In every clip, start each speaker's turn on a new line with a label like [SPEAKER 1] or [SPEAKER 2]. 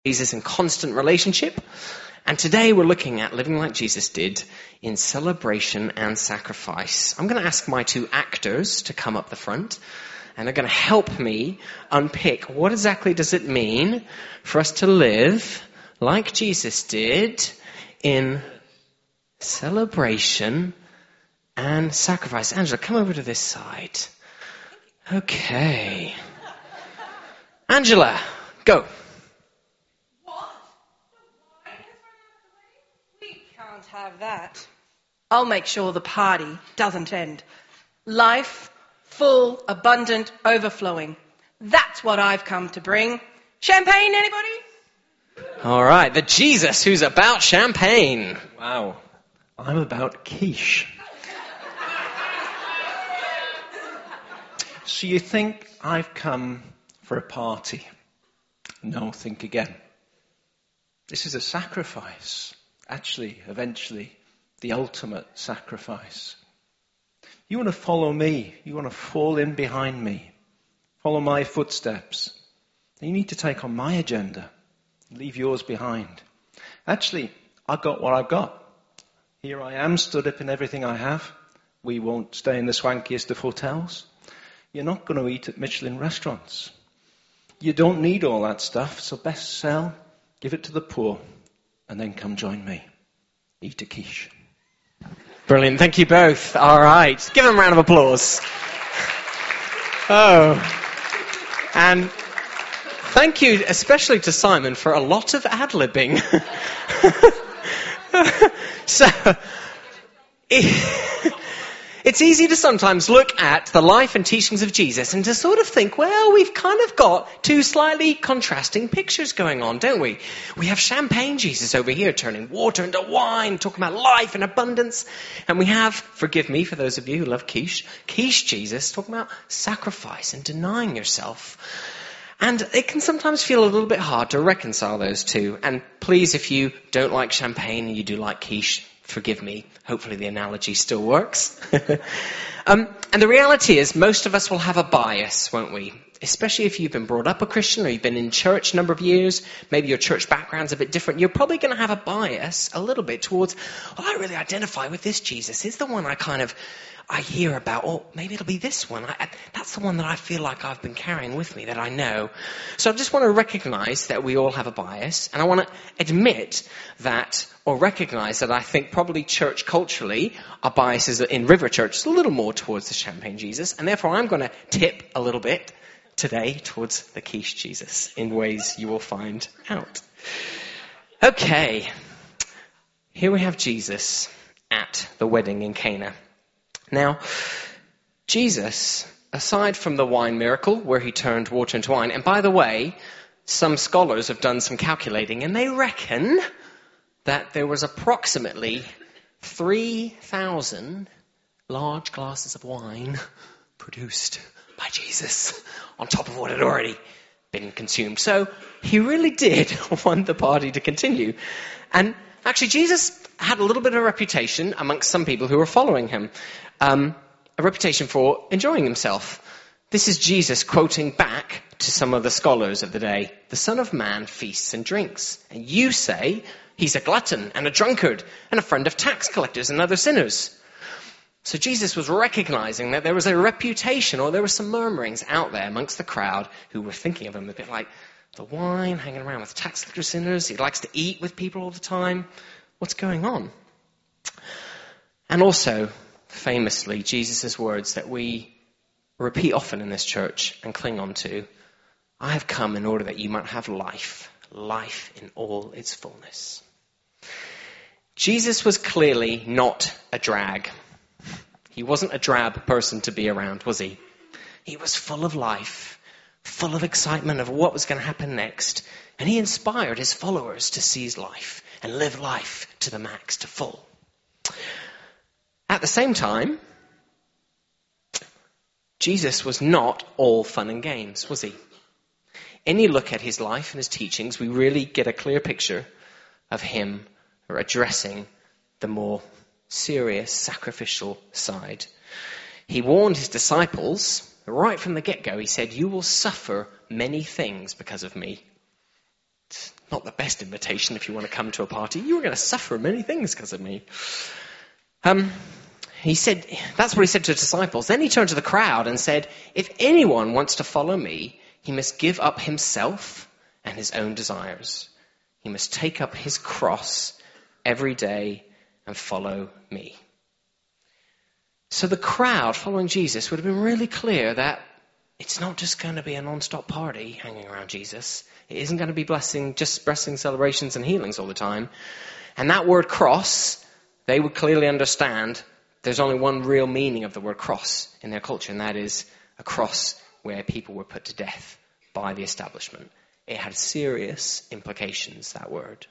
[SPEAKER 1] Jesus in constant relationship. And today we're looking at living like Jesus did in celebration and sacrifice. I'm going to ask my two actors to come up the front, and they're going to help me unpick what exactly does it mean for us to live like Jesus did in celebration and sacrifice. Angela, come over to this side. Okay. Angela, go.
[SPEAKER 2] Have that. I'll make sure the party doesn't end. Life, full, abundant, overflowing. That's what I've come to bring. Champagne, anybody?
[SPEAKER 1] All right, the Jesus who's about champagne.
[SPEAKER 3] Wow, I'm about quiche. So you think I've come for a party? No, think again. This is a sacrifice. Actually, eventually, the ultimate sacrifice. You want to follow me. You want to fall in behind me. Follow my footsteps. You need to take on my agenda. Leave yours behind. Actually, I've got what I've got. Here I am, stood up in everything I have. We won't stay in the swankiest of hotels. You're not going to eat at Michelin restaurants. You don't need all that stuff, so best sell, give it to the poor. And then come join me. Eat a quiche.
[SPEAKER 1] Brilliant. Thank you both. All right. Give them a round of applause. Oh. And thank you especially to Simon for a lot of ad-libbing. So, it's easy to sometimes look at the life and teachings of Jesus and to sort of think, well, we've kind of got two slightly contrasting pictures going on, don't we? We have champagne Jesus over here turning water into wine, talking about life and abundance. And we have, forgive me for those of you who love quiche Jesus talking about sacrifice and denying yourself. And it can sometimes feel a little bit hard to reconcile those two. And please, if you don't like champagne and you do like quiche, forgive me. Hopefully the analogy still works. And the reality is most of us will have a bias, won't we? Especially if you've been brought up a Christian or you've been in church a number of years. Maybe your church background's a bit different. You're probably going to have a bias a little bit towards, well, I really identify with this Jesus. He's the one I hear about. Or maybe it'll be this one. That's the one that I feel like I've been carrying with me, that I know. So I just want to recognize that we all have a bias. And I want to admit that, or recognize that I think probably church culturally, our bias is in River Church is a little more towards the champagne Jesus. And therefore I'm going to tip a little bit today towards the quiche Jesus in ways you will find out. Okay. Here we have Jesus at the wedding in Cana. Now, Jesus, aside from the wine miracle where he turned water into wine, and by the way, some scholars have done some calculating and they reckon that there was approximately 3,000 large glasses of wine produced by Jesus on top of what had already been consumed. So he really did want the party to continue. And actually, Jesus had a little bit of a reputation amongst some people who were following him. A reputation for enjoying himself. This is Jesus quoting back to some of the scholars of the day. The Son of Man feasts and drinks. And you say he's a glutton and a drunkard and a friend of tax collectors and other sinners. So Jesus was recognizing that there was a reputation, or there were some murmurings out there amongst the crowd who were thinking of him a bit like the wine, hanging around with tax collector sinners. He likes to eat with people all the time. What's going on? And also, famously, Jesus' words that we repeat often in this church and cling on to. I have come in order that you might have life, life in all its fullness. Jesus was clearly not a drag. He wasn't a drab person to be around, was he? He was full of life, full of excitement of what was going to happen next. And he inspired his followers to seize life and live life to the max, to full. At the same time, Jesus was not all fun and games, was he? Any look at his life and his teachings, we really get a clear picture of him addressing the more serious, sacrificial side. He warned his disciples, right from the get-go, he said, you will suffer many things because of me. not the best invitation if you want to come to a party. You are going to suffer many things because of me. He said, that's what he said to the disciples. Then he turned to the crowd and said, if anyone wants to follow me, he must give up himself and his own desires. He must take up his cross every day and follow me. So the crowd following Jesus would have been really clear that it's not just going to be a non-stop party hanging around Jesus. It isn't going to be blessing celebrations and healings all the time. And that word cross, they would clearly understand there's only one real meaning of the word cross in their culture, and that is a cross where people were put to death by the establishment. It had serious implications, that word.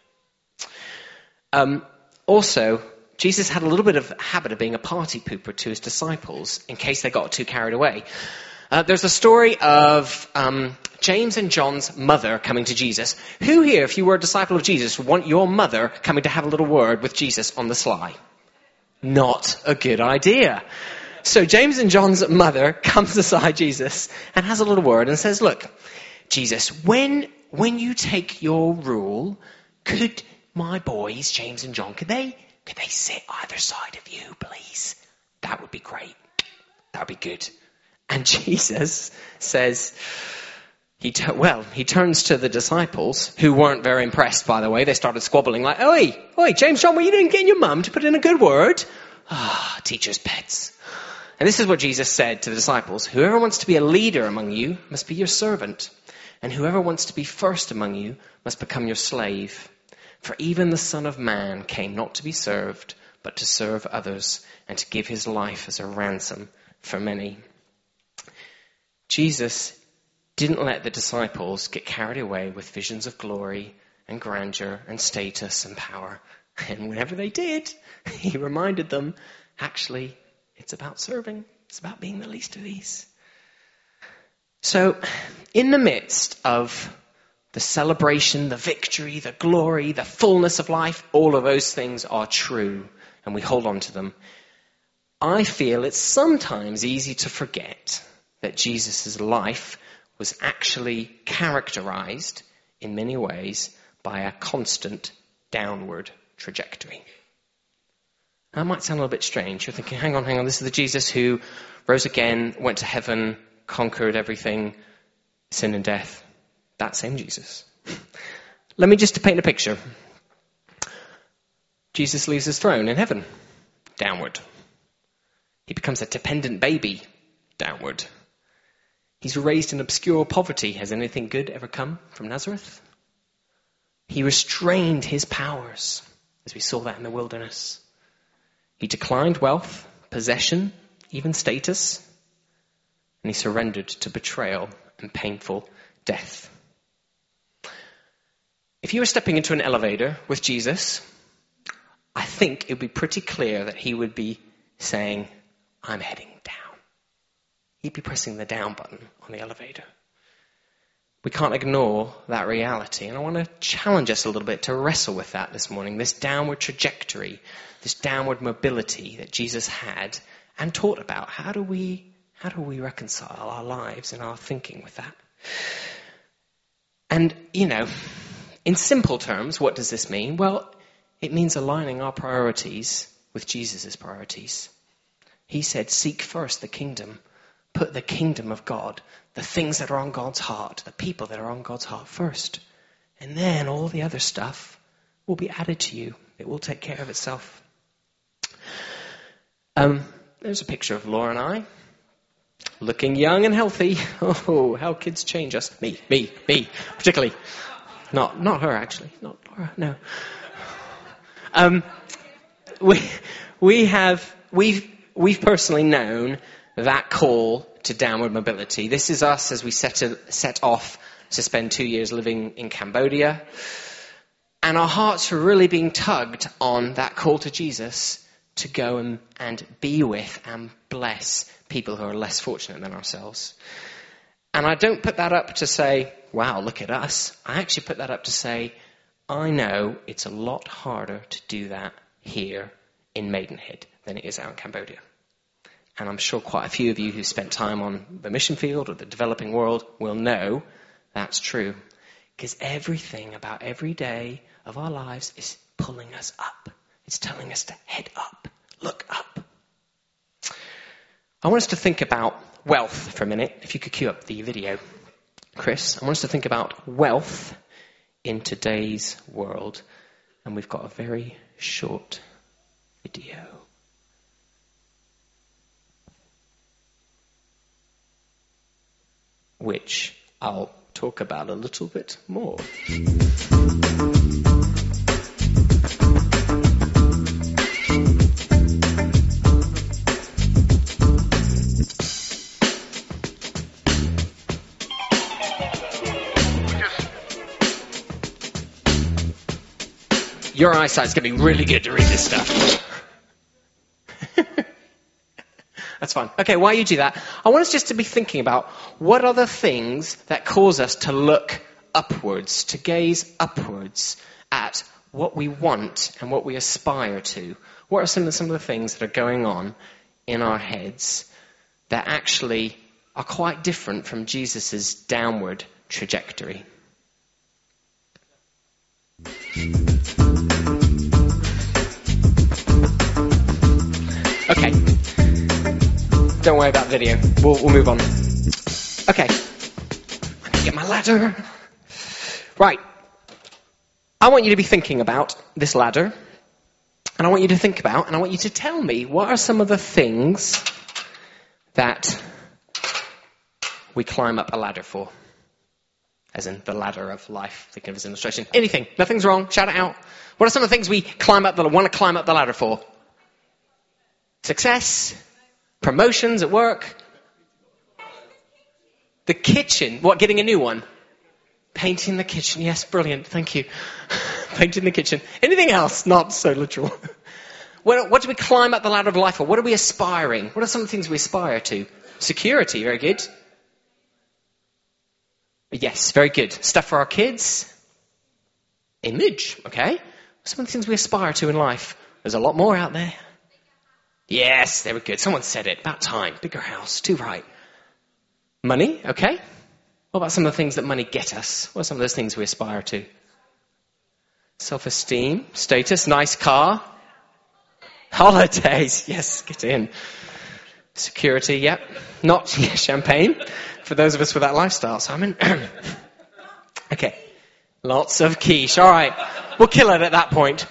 [SPEAKER 1] Also, Jesus had a little bit of a habit of being a party pooper to his disciples in case they got too carried away. There's a story of James and John's mother coming to Jesus. Who here, if you were a disciple of Jesus, would want your mother coming to have a little word with Jesus on the sly? Not a good idea. So James and John's mother comes beside Jesus and has a little word and says, look, Jesus, when you take your rule, could my boys, James and John, could they sit either side of you, please? That would be great. That would be good. And Jesus says, he turns to the disciples, who weren't very impressed, by the way. They started squabbling like, oi, James, John, well, you didn't get your mum to put in a good word. Teachers' pets. And this is what Jesus said to the disciples. Whoever wants to be a leader among you must be your servant. And whoever wants to be first among you must become your slave. For even the Son of Man came not to be served, but to serve others and to give his life as a ransom for many. Jesus didn't let the disciples get carried away with visions of glory and grandeur and status and power. And whenever they did, he reminded them, actually, it's about serving. It's about being the least of these. So, in the midst of the celebration, the victory, the glory, the fullness of life, all of those things are true, and we hold on to them. I feel it's sometimes easy to forget that Jesus' life was actually characterized in many ways by a constant downward trajectory. That might sound a little bit strange. You're thinking, hang on, this is the Jesus who rose again, went to heaven, conquered everything, sin and death. That same Jesus. Let me just paint a picture. Jesus leaves his throne in heaven. Downward. He becomes a dependent baby. Downward. He's raised in obscure poverty. Has anything good ever come from Nazareth? He restrained his powers, as we saw that in the wilderness. He declined wealth, possession, even status, and he surrendered to betrayal and painful death. If you were stepping into an elevator with Jesus, I think it would be pretty clear that he would be saying, I'm heading down. He'd be pressing the down button on the elevator. We can't ignore that reality. And I want to challenge us a little bit to wrestle with that this morning. This downward trajectory, this downward mobility that Jesus had and taught about. How do we reconcile our lives and our thinking with that? And, in simple terms, what does this mean? Well, it means aligning our priorities with Jesus' priorities. He said, seek first the kingdom. Put the kingdom of God, the things that are on God's heart, the people that are on God's heart first. And then all the other stuff will be added to you. It will take care of itself. There's a picture of Laura and I, looking young and healthy. Oh, how kids change us. Me, particularly. Not her, actually. Not Laura, no. We've personally known that call to downward mobility. This is us as we set off to spend 2 years living in Cambodia. And our hearts were really being tugged on that call to Jesus to go and be with and bless people who are less fortunate than ourselves. And I don't put that up to say, wow, look at us. I actually put that up to say, I know it's a lot harder to do that here in Maidenhead than it is out in Cambodia. And I'm sure quite a few of you who spent time on the mission field or the developing world will know that's true. Because everything about every day of our lives is pulling us up. It's telling us to head up, look up. I want us to think about wealth for a minute. If you could cue up the video, Chris. I want us to think about wealth in today's world. And we've got a very short video. Which I'll talk about a little bit more. Your eyesight's going to be really good to read this stuff. That's fine. Okay, while you do that, I want us just to be thinking about what are the things that cause us to look upwards, to gaze upwards at what we want and what we aspire to. What are some of the things that are going on in our heads that actually are quite different from Jesus' downward trajectory? Okay. Don't worry about the video. We'll move on. Okay. I'm going to get my ladder. Right. I want you to be thinking about this ladder. And I want you to think about, and I want you to tell me, what are some of the things that we climb up a ladder for? As in the ladder of life. Think of it as an illustration. Anything. Nothing's wrong. Shout it out. What are some of the things we want to climb up the ladder for? Success. Promotions at work. The kitchen. What, getting a new one? Painting the kitchen. Yes, brilliant. Thank you. Painting the kitchen. Anything else? Not so literal. What do we climb up the ladder of life for? What are we aspiring? What are some of the things we aspire to? Security. Very good. Yes, very good. Stuff for our kids. Image. Okay. Some of the things we aspire to in life. There's a lot more out there. Yes, they were good. Someone said it. About time. Bigger house. Too right. Money. Okay. What about some of the things that money get us? What are some of those things we aspire to? Self-esteem. Status. Nice car. Holidays. Yes, get in. Security. Yep. Not champagne. For those of us with that lifestyle, Simon. Okay. Lots of quiche. All right. We'll kill it at that point.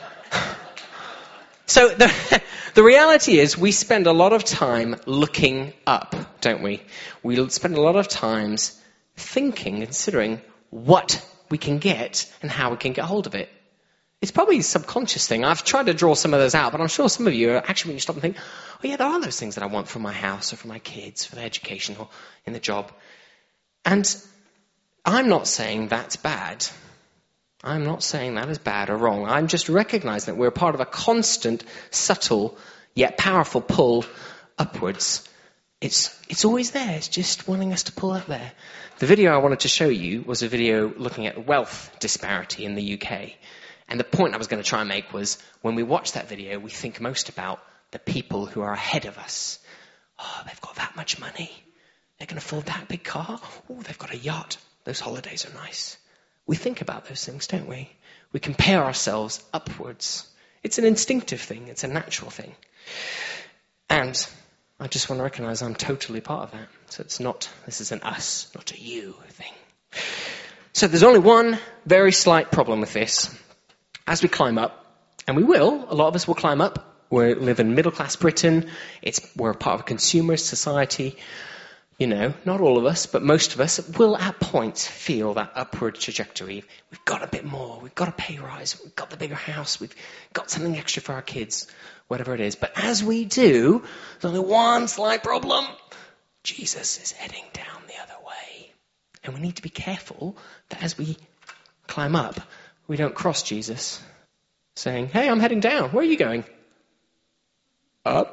[SPEAKER 1] So the reality is we spend a lot of time looking up, don't we? We spend a lot of times thinking, considering what we can get and how we can get hold of it. It's probably a subconscious thing. I've tried to draw some of those out, but I'm sure some of you are actually, when you stop and think, oh yeah, there are those things that I want for my house or for my kids, for their education or in the job. And I'm not saying that's bad. I'm not saying that is bad or wrong. I'm just recognizing that we're part of a constant, subtle, yet powerful pull upwards. It's always there. It's just wanting us to pull up there. The video I wanted to show you was a video looking at wealth disparity in the UK. And the point I was going to try and make was, when we watch that video, we think most about the people who are ahead of us. Oh, they've got that much money. They can afford that big car. Oh, they've got a yacht. Those holidays are nice. We think about those things, don't we? We compare ourselves upwards. It's an instinctive thing. It's a natural thing. And I just want to recognize I'm totally part of that. So this is an us, not a you thing. So there's only one very slight problem with this. As we climb up, and we will, a lot of us will climb up. We live in middle-class Britain. We're a part of a consumerist society. You know, not all of us, but most of us will at points feel that upward trajectory. We've got a bit more. We've got a pay rise. We've got the bigger house. We've got something extra for our kids, whatever it is. But as we do, there's only one slight problem. Jesus is heading down the other way. And we need to be careful that as we climb up, we don't cross Jesus, saying, hey, I'm heading down. Where are you going? Up.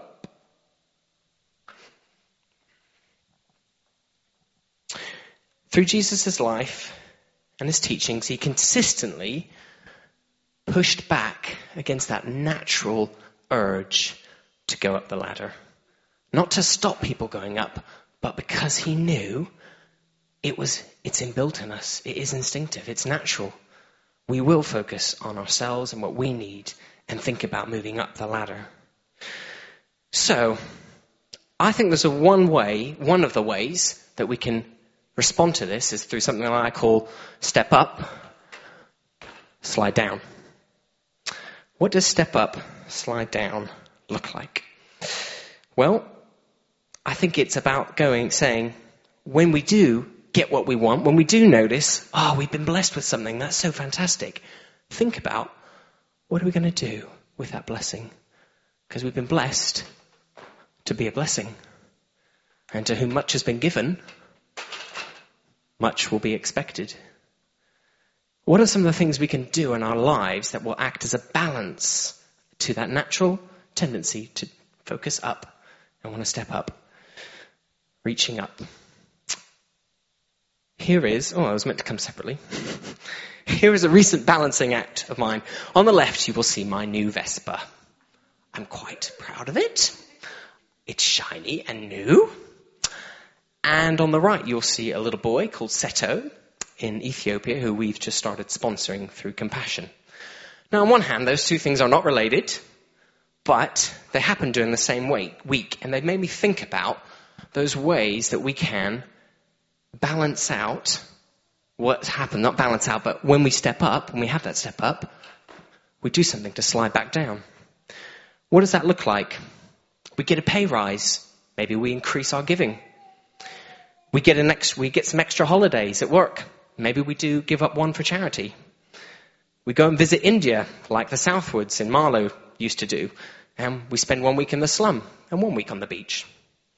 [SPEAKER 1] Through Jesus' life and his teachings, he consistently pushed back against that natural urge to go up the ladder. Not to stop people going up, but because he knew It's inbuilt in us. It is instinctive. It's natural. We will focus on ourselves and what we need and think about moving up the ladder. So, I think there's one of the ways that we can respond to this is through something that I call step up, slide down. What does step up, slide down look like? Well, I think it's about saying, when we do get what we want, when we do notice, we've been blessed with something, that's so fantastic. Think about, what are we going to do with that blessing? Because we've been blessed to be a blessing. And to whom much has been given, much will be expected. What are some of the things we can do in our lives that will act as a balance to that natural tendency to focus up and want to step up, reaching up? Here is, I was meant to come separately. Here is a recent balancing act of mine. On the left, you will see my new Vespa. I'm quite proud of it. It's shiny and new. And on the right, you'll see a little boy called Seto in Ethiopia, who we've just started sponsoring through Compassion. Now, on one hand, those two things are not related, but they happened during the same week, and they've made me think about those ways that we can balance out what's happened. Not balance out, but when we step up, when we have that step up, we do something to slide back down. What does that look like? We get a pay rise. Maybe we increase our giving. We get some extra holidays at work. Maybe we do give up one for charity. We go and visit India, like the Southwoods in Marlow used to do, and we spend 1 week in the slum and 1 week on the beach.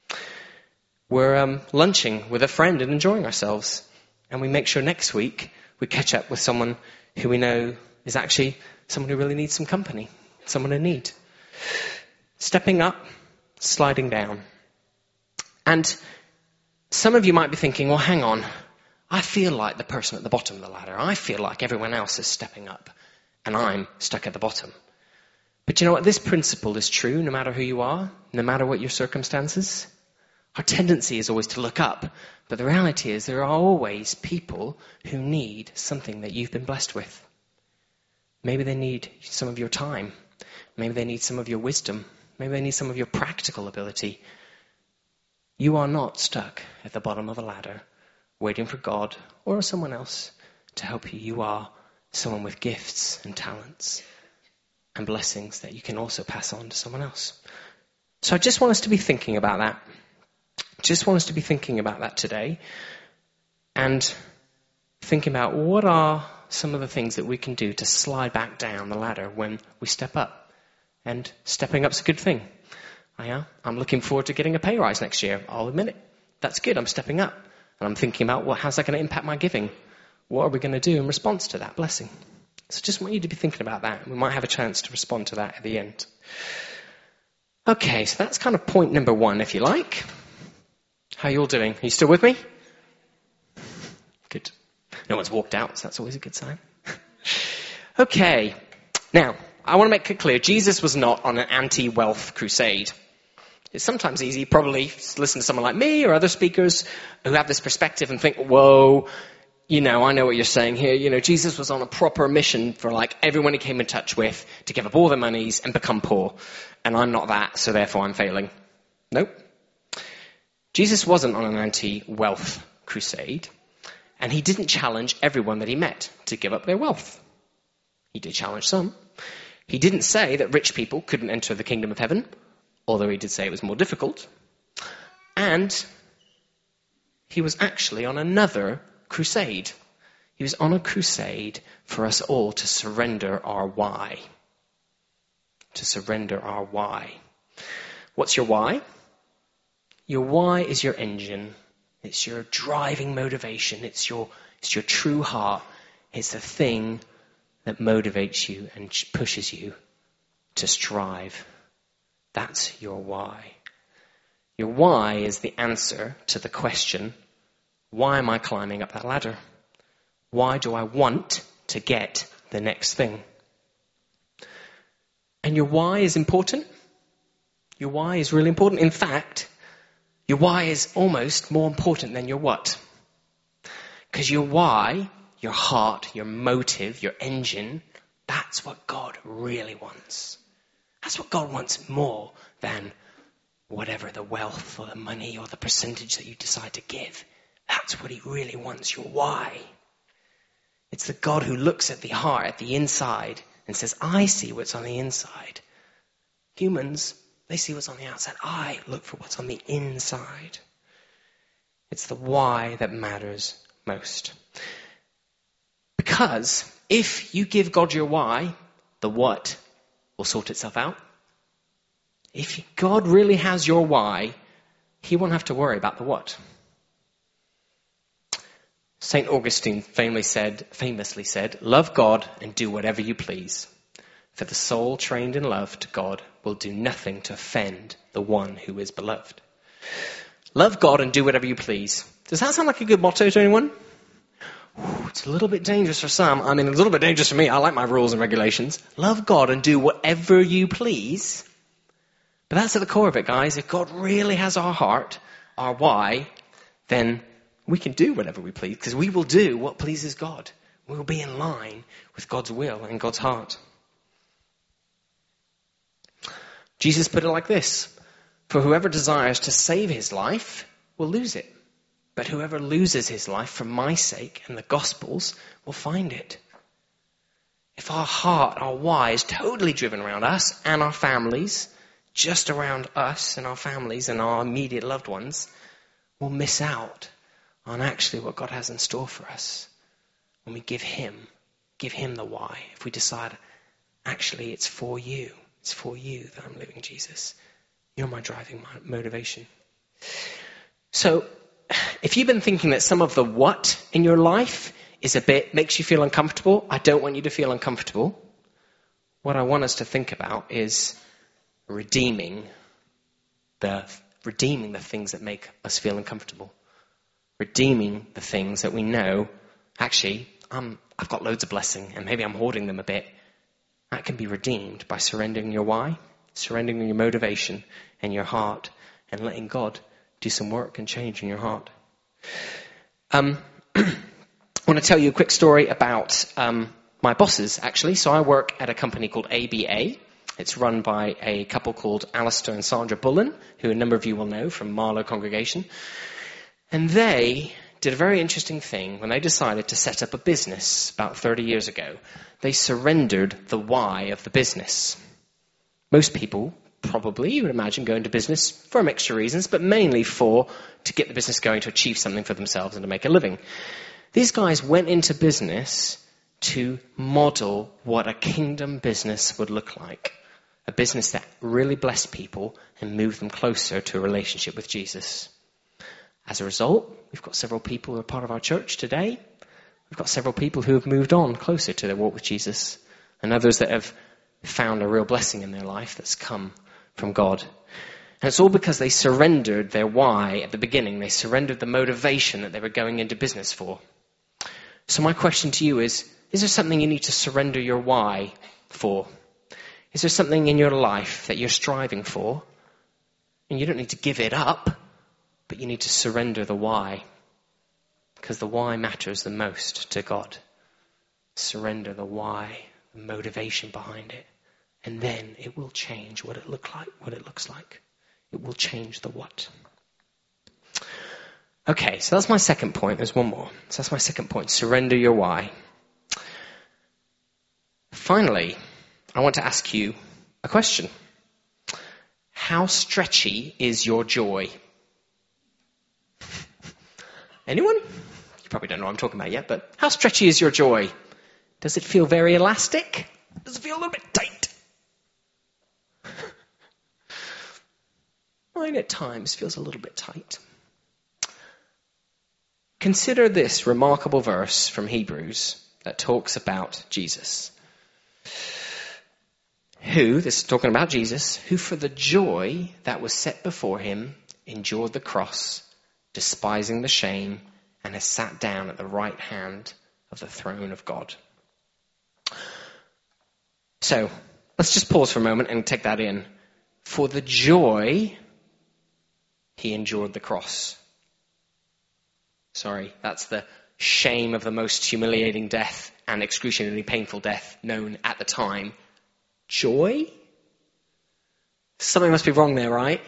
[SPEAKER 1] We're lunching with a friend and enjoying ourselves, and we make sure next week we catch up with someone who we know is actually someone who really needs some company, someone in need. Stepping up, sliding down. And some of you might be thinking, well, hang on, I feel like the person at the bottom of the ladder. I feel like everyone else is stepping up, and I'm stuck at the bottom. But you know what? This principle is true no matter who you are, no matter what your circumstances. Our tendency is always to look up, but the reality is there are always people who need something that you've been blessed with. Maybe they need some of your time. Maybe they need some of your wisdom. Maybe they need some of your practical ability. You are not stuck at the bottom of a ladder, waiting for God or someone else to help you. You are someone with gifts and talents and blessings that you can also pass on to someone else. So I just want us to be thinking about that. Just want us to be thinking about that today and thinking about what are some of the things that we can do to slide back down the ladder when we step up. And stepping up's a good thing. I'm looking forward to getting a pay rise next year. I'll admit it. That's good. I'm stepping up. And I'm thinking about, well, how's that going to impact my giving? What are we going to do in response to that blessing? So just want you to be thinking about that. We might have a chance to respond to that at the end. Okay, so that's kind of point number 1, if you like. How are you all doing? Are you still with me? Good. No one's walked out, so that's always a good sign. Okay. Now, I want to make it clear, Jesus was not on an anti-wealth crusade. It's sometimes easy, probably, to listen to someone like me or other speakers who have this perspective and think, whoa, I know what you're saying here. Jesus was on a proper mission for everyone he came in touch with to give up all their monies and become poor. And I'm not that, so therefore I'm failing. Nope. Jesus wasn't on an anti-wealth crusade, and he didn't challenge everyone that he met to give up their wealth. He did challenge some. He didn't say that rich people couldn't enter the kingdom of heaven, although he did say it was more difficult. And he was actually on another crusade. He was on a crusade for us all to surrender our why. To surrender our why. What's your why? Your why is your engine. It's your driving motivation. It's your true heart. It's the thing that motivates you and pushes you to strive. That's your why. Your why is the answer to the question, why am I climbing up that ladder? Why do I want to get the next thing? And your why is important. Your why is really important. In fact, your why is almost more important than your what. Because your why, your heart, your motive, your engine, that's what God really wants. That's what God wants more than whatever the wealth or the money or the percentage that you decide to give. That's what he really wants, your why. It's the God who looks at the heart, at the inside, and says, I see what's on the inside. Humans, they see what's on the outside. I look for what's on the inside. It's the why that matters most. Because if you give God your why, the what will sort itself out. If God really has your why, he won't have to worry about the what. St. Augustine famously said, love God and do whatever you please. For the soul trained in love to God will do nothing to offend the one who is beloved. Love God and do whatever you please. Does that sound like a good motto to anyone? It's a little bit dangerous for some. I mean, a little bit dangerous for me. I like my rules and regulations. Love God and do whatever you please. But that's at the core of it, guys. If God really has our heart, our why, then we can do whatever we please, because we will do what pleases God. We will be in line with God's will and God's heart. Jesus put it like this: for whoever desires to save his life will lose it. But whoever loses his life for my sake and the gospel's will find it. If our heart, our why is totally driven around us and our families, just around us and our families and our immediate loved ones, we'll miss out on actually what God has in store for us. When we give him the why. If we decide, actually it's for you that I'm living, Jesus. You're my driving motivation. So, if you've been thinking that some of the what in your life makes you feel uncomfortable, I don't want you to feel uncomfortable. What I want us to think about is redeeming the things that make us feel uncomfortable. Redeeming the things that we know, actually, I've got loads of blessing and maybe I'm hoarding them a bit. That can be redeemed by surrendering your why, surrendering your motivation and your heart, and letting God do some work and change in your heart. I want to tell you a quick story about my bosses, actually. So I work at a company called ABA. It's run by a couple called Alistair and Sandra Bullen, who a number of you will know from Marlow Congregation. And they did a very interesting thing when they decided to set up a business about 30 years ago. They surrendered the why of the business. Most people probably, you would imagine, go into business for a mixture of reasons, but mainly to get the business going, to achieve something for themselves and to make a living. These guys went into business to model what a kingdom business would look like. A business that really blessed people and moved them closer to a relationship with Jesus. As a result, we've got several people who are part of our church today. We've got several people who have moved on closer to their walk with Jesus, and others that have found a real blessing in their life that's come from God. And it's all because they surrendered their why at the beginning. They surrendered the motivation that they were going into business for. So my question to you is there something you need to surrender your why for? Is there something in your life that you're striving for? And you don't need to give it up, but you need to surrender the why. Because the why matters the most to God. Surrender the why, the motivation behind it. And then it will change what it looks like. It will change the what. Okay, so that's my second point. There's one more. So that's my second point. Surrender your why. Finally, I want to ask you a question. How stretchy is your joy? Anyone? You probably don't know what I'm talking about yet, but how stretchy is your joy? Does it feel very elastic? Does it feel a little bit tight? Mine at times feels a little bit tight. Consider this remarkable verse from Hebrews that talks about Jesus. This is talking about Jesus, who for the joy that was set before him endured the cross, despising the shame, and has sat down at the right hand of the throne of God. So, let's just pause for a moment and take that in. For the joy, he endured the cross. Sorry, that's the shame of the most humiliating death and excruciatingly painful death known at the time, joy? Something must be wrong there, right?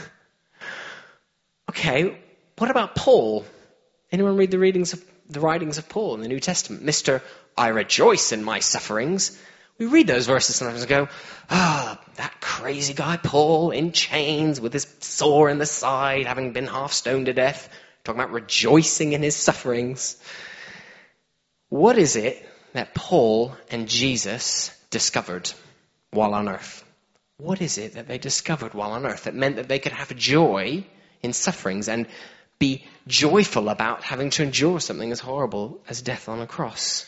[SPEAKER 1] Okay, what about Paul? Anyone read the writings of Paul in the New Testament? Mr. I rejoice in my sufferings. We read those verses sometimes and go, that crazy guy Paul in chains with his sore in the side, having been half stoned to death, talking about rejoicing in his sufferings. What is it that Paul and Jesus discovered while on earth? What is it that they discovered while on earth that meant that they could have joy in sufferings and be joyful about having to endure something as horrible as death on a cross?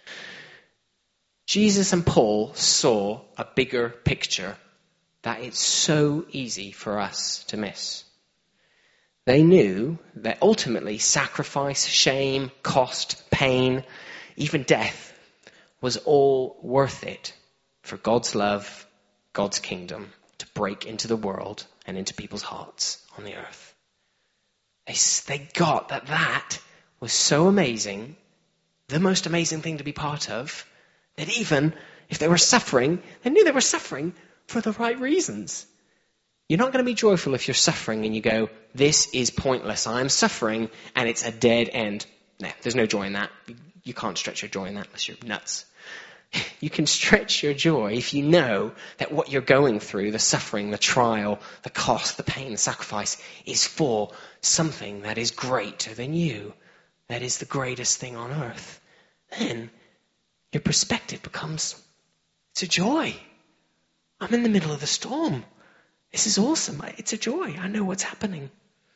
[SPEAKER 1] Jesus and Paul saw a bigger picture that it's so easy for us to miss. They knew that ultimately sacrifice, shame, cost, pain, even death was all worth it for God's love, God's kingdom to break into the world and into people's hearts on the earth. They got that was so amazing, the most amazing thing to be part of, that even if they were suffering, they knew they were suffering for the right reasons. You're not going to be joyful if you're suffering and you go, this is pointless, I'm suffering, and it's a dead end. No, there's no joy in that. You can't stretch your joy in that unless you're nuts. You can stretch your joy if you know that what you're going through, the suffering, the trial, the cost, the pain, the sacrifice, is for something that is greater than you, that is the greatest thing on earth. Then your perspective becomes, it's a joy. I'm in the middle of the storm. This is awesome. It's a joy. I know what's happening.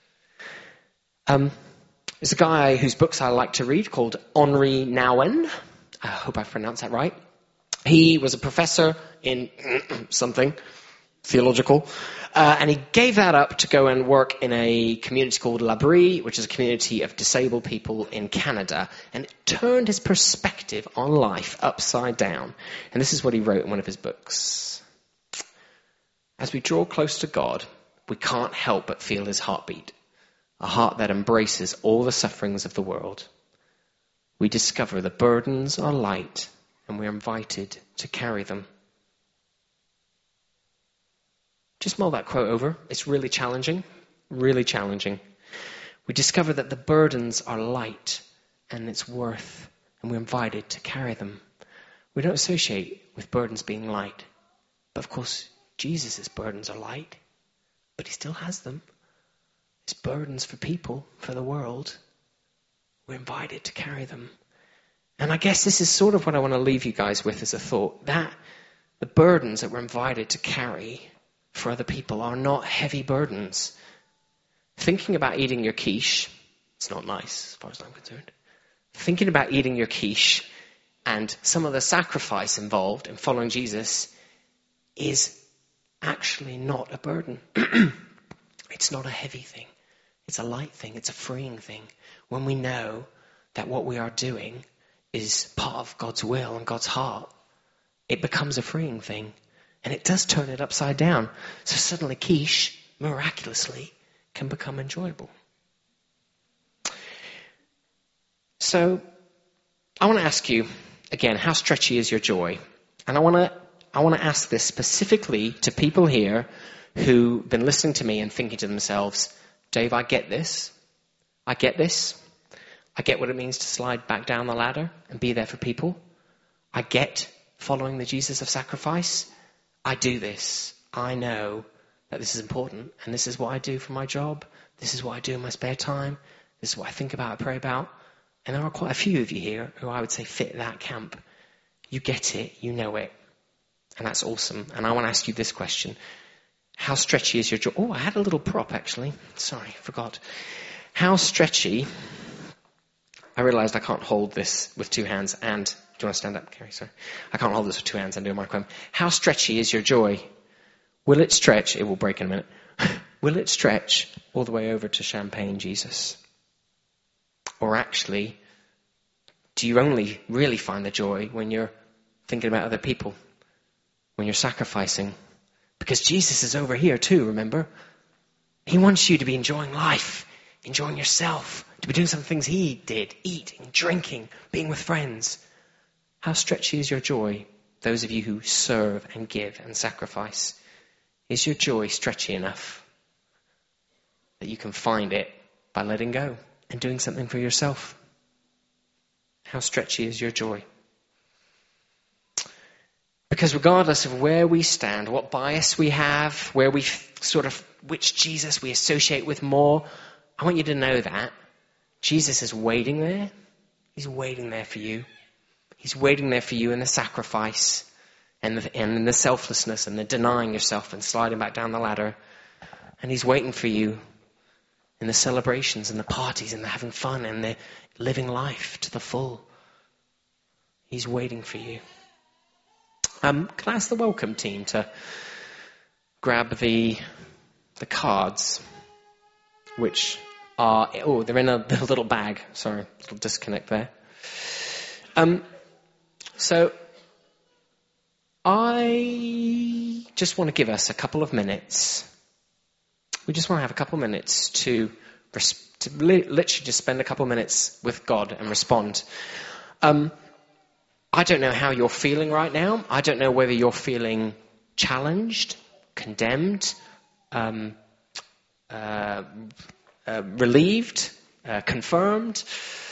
[SPEAKER 1] There's a guy whose books I like to read called Henri Nouwen. I hope I pronounced that right. He was a professor in something theological, and he gave that up to go and work in a community called L'Abri, which is a community of disabled people in Canada, and it turned his perspective on life upside down. And this is what he wrote in one of his books. As we draw close to God, we can't help but feel his heartbeat, a heart that embraces all the sufferings of the world. We discover the burdens are light, and we're invited to carry them. Just mull that quote over. It's really challenging. Really challenging. We discover that the burdens are light, and it's worth, and we're invited to carry them. We don't associate with burdens being light. But of course, Jesus' burdens are light, but he still has them. His burdens for people, for the world. We're invited to carry them. And I guess this is sort of what I want to leave you guys with as a thought. That the burdens that we're invited to carry for other people are not heavy burdens. Thinking about eating your quiche, it's not nice as far as I'm concerned. Thinking about eating your quiche and some of the sacrifice involved in following Jesus is actually not a burden. It's not a heavy thing. It's a light thing. It's a freeing thing. When we know that what we are doing is part of God's will and God's heart, it becomes a freeing thing. And it does turn it upside down. So suddenly quiche, miraculously, can become enjoyable. So I want to ask you, again, how stretchy is your joy? And I want to ask this specifically to people here who've been listening to me and thinking to themselves, Dave, I get this. I get this. I get what it means to slide back down the ladder and be there for people. I get following the Jesus of sacrifice. I do this. I know that this is important, and this is what I do for my job. This is what I do in my spare time. This is what I think about, I pray about. And there are quite a few of you here who I would say fit that camp. You get it, you know it. And that's awesome. And I want to ask you this question. How stretchy is your joy? Oh, I had a little prop, actually. Sorry, forgot. How stretchy... I realized I can't hold this with two hands and... Do you want to stand up, Carrie? Sorry. I can't hold this with two hands and do a microphone. How stretchy is your joy? Will it stretch? It will break in a minute. Will it stretch all the way over to Champagne Jesus? Or actually, do you only really find the joy when you're thinking about other people? When you're sacrificing? Because Jesus is over here too, remember? He wants you to be enjoying life, enjoying yourself, to be doing some things he did, eating, drinking, being with friends. How stretchy is your joy? Those of you who serve and give and sacrifice. Is your joy stretchy enough that you can find it by letting go and doing something for yourself? How stretchy is your joy? Because regardless of where we stand, what bias we have, where we which Jesus we associate with more, I want you to know that Jesus is waiting there. He's waiting there for you. He's waiting there for you in the sacrifice and in the selflessness and the denying yourself and sliding back down the ladder. And he's waiting for you in the celebrations and the parties and the having fun and the living life to the full. He's waiting for you. Can I ask the welcome team to grab the cards, which are, they're in a little bag. Sorry, little disconnect there. So I just want to give us a couple of minutes. We just want to have a couple of minutes to literally just spend a couple of minutes with God and respond. I don't know how you're feeling right now. I don't know whether you're feeling challenged, condemned, relieved, confirmed.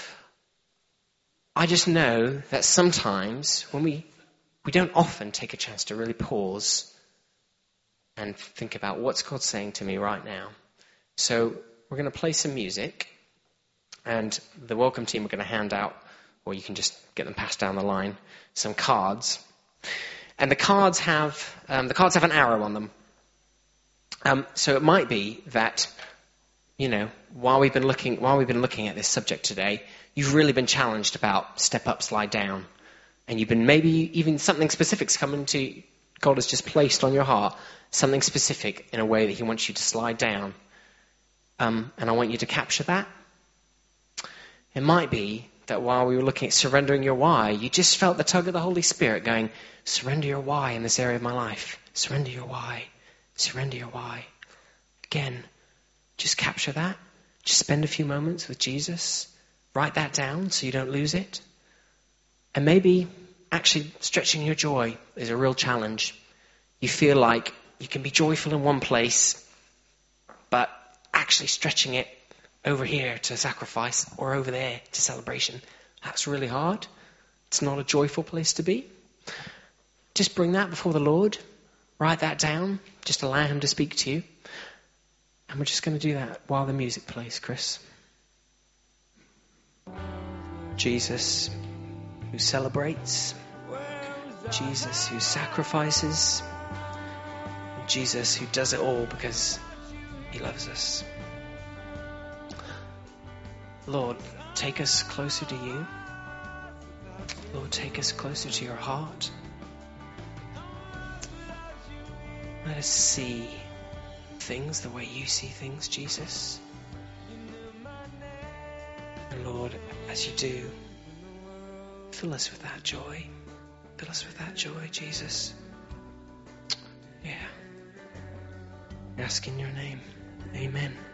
[SPEAKER 1] I just know that sometimes when we don't often take a chance to really pause and think about what's God saying to me right now. So we're going to play some music, and the welcome team are going to hand out, or you can just get them passed down the line, some cards. And the cards have an arrow on them. So it might be that, while we've been looking at this subject today, you've really been challenged about step up, slide down. And you've been maybe even something specific's coming to, God has just placed on your heart, something specific in a way that he wants you to slide down. And I want you to capture that. It might be that while we were looking at surrendering your why, you just felt the tug of the Holy Spirit going, surrender your why in this area of my life. Surrender your why. Surrender your why. Again, just capture that. Just spend a few moments with Jesus. Write that down so you don't lose it. And maybe actually stretching your joy is a real challenge. You feel like you can be joyful in one place, but actually stretching it over here to sacrifice or over there to celebration, that's really hard. It's not a joyful place to be. Just bring that before the Lord. Write that down. Just allow him to speak to you. And we're just going to do that while the music plays, Chris. Jesus who celebrates, Jesus who sacrifices, Jesus who does it all because he loves us. Lord, take us closer to you. Lord, take us closer to your heart. Let us see things the way you see things, Jesus. And Lord, as you do, fill us with that joy. Fill us with that joy, Jesus. Yeah. I ask in your name. Amen.